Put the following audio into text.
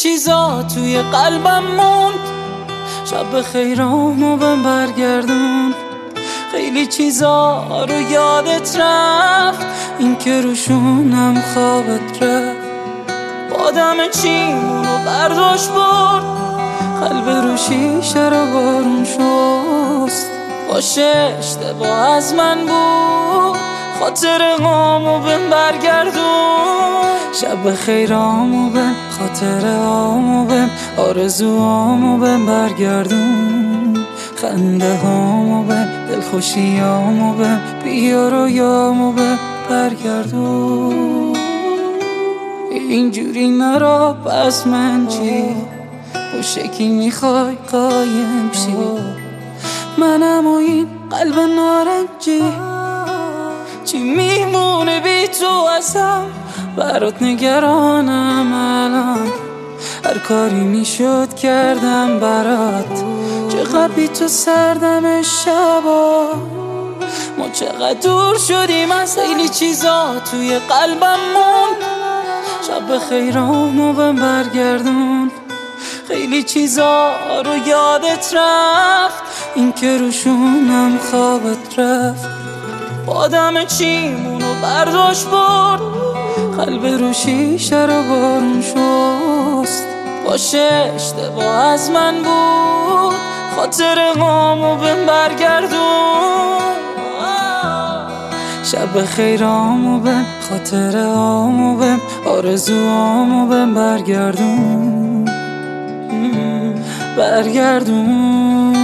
چیزا توی قلبم موند. شب خیرامو بهم برگردون. خیلی چیزا رو یادت رفت، این که روشونم خوابت رفت. بادم چیمونو برداشت برد، قلب رو شیشه رو بارون شست. باشه اشتباه از من بود، خاطر هامو بهم برگردون. شب خیرامو بهم، خاطر هامو بهم، آرزوهامو بهم برگردون. خنده هامو بهم، دلخوشیامو بهم، بیا رویامو بهم برگردون. اینجوری نرا پس من چی؟ با شکی میخوای قایم شی؟ منم و این قلب نارنجی، چی میمونه بی تو ازم؟ برات نگرانم الان، هر کاری میشد کردم برات. چقدر بی تو سردم شبا، ما چقدر دور شدیم از خیلی چیزا توی قلبم موند. شب خیرامو بهم برگردون. خیلی چیزا رو یادت رفت، این که روشونم خوابت رفت. بادم چیمونو برداشت برد، قلب رو شیشه رو بارون شست. باشه اشتباه از من بود، خاطر هامو بهم برگردون. شب خیرامو بهم، خاطر هامو بهم، آرزوهامو بهم برگردون. برگردون.